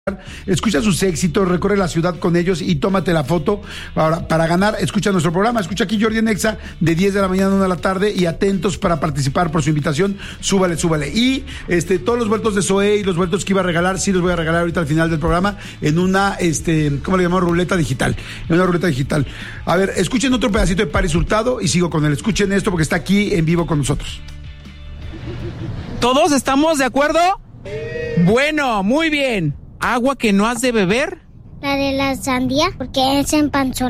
Escucha sus éxitos, recorre la ciudad con ellos y tómate la foto. Ahora, para ganar, escucha nuestro programa, escucha aquí Jordi en Exa de 10 de la mañana a 1 de la tarde y atentos para participar por su invitación. Súbale. Y todos los vueltos de Zoé y los vueltos que iba a regalar, sí los voy a regalar ahorita al final del programa en una, ¿cómo le llamamos? Ruleta digital. En una ruleta digital. A ver, escuchen otro pedacito de Paris Hurtado y sigo con él. Escuchen esto porque está aquí en vivo con nosotros. ¿Todos estamos de acuerdo? Bueno, muy bien. ¿Agua que no has de beber? La de la sandía, porque es en panzón.